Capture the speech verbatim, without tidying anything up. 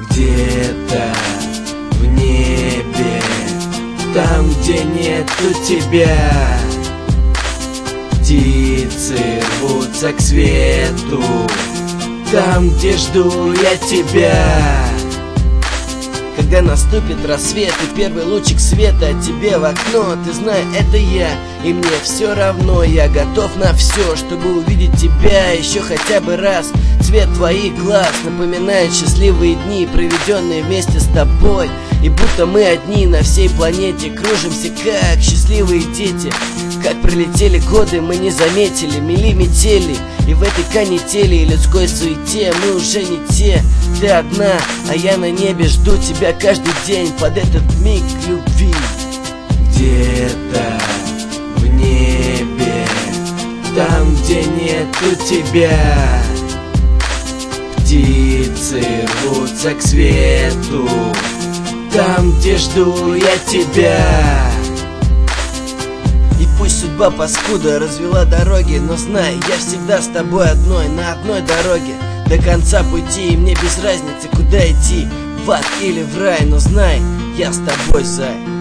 Где-то в небе, там, где нету тебя, птицы рвутся к свету, там, где жду я тебя. Когда наступит рассвет и первый лучик света от тебе в окно, ты знай, это я, и мне все равно. Я готов на все, чтобы увидеть тебя еще хотя бы раз. Цвет твоих глаз напоминает счастливые дни, проведенные вместе с тобой. И будто мы одни на всей планете, кружимся как счастливые дети. Как пролетели годы, мы не заметили, мели метели. И в этой канители и людской суете мы уже не те. Ты одна, а я на небе жду тебя каждый день под этот миг любви. Где-то в небе, там, где нету тебя, птицы рвутся к свету, там, где жду я тебя. И пусть судьба паскуда развела дороги, но знай, я всегда с тобой одной, на одной дороге до конца пути. И мне без разницы, куда идти, в ад или в рай, но знай, я с тобой, зай.